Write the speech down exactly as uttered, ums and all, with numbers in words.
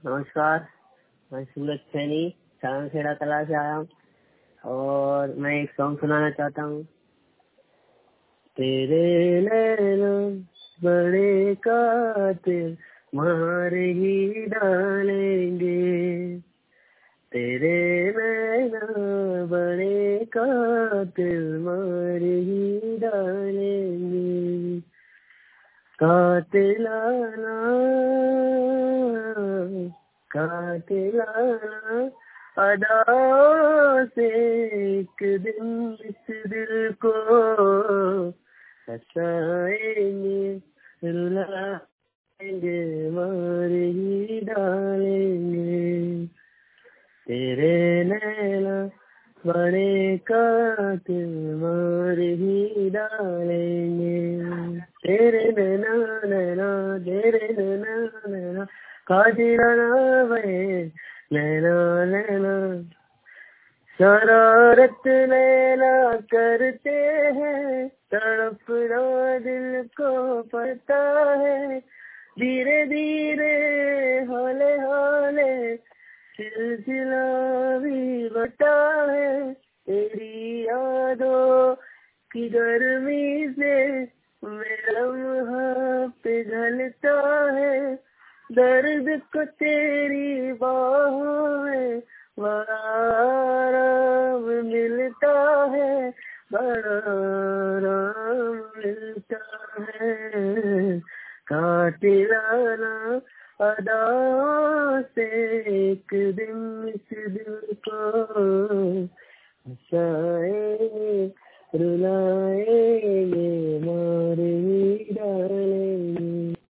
नमस्कार। मैं सूरज सैनी सारंगखेड़ा कला से आया हूँ और मैं एक सॉन्ग सुनाना चाहता हूँ। तेरे नैना बड़े कातिल मार ही डालेंगे, तेरे नैना बड़े कातिल मार ही डालेंगे। कातिलाना कातिलाना अदाओं से एक दिन इस दिल को हंसाएंगे, रुलाएंगे, मार ही डालेंगे। तेरे नैना बड़े कातिल मार ही डालेंगे। तेरे नैना नैना तेरे नैना नैना कातिलाना बड़े नैना नैना शरारत नैना करते हैं, तड़पना दिल को पता है। धीरे धीरे हौले हौले सिलसिला भी बटा है। तेरी यादों की गर्मी से मेरा लम्हा पिघलता है। दर्द को तेरी बाहों में बड़ा आराम मिलता है, बड़ा आराम मिलता है। कातिलाना अदाओं से एक दिन इस दिल को हंसाएंगे, रुलाएंगे, मार ही डालेंगे।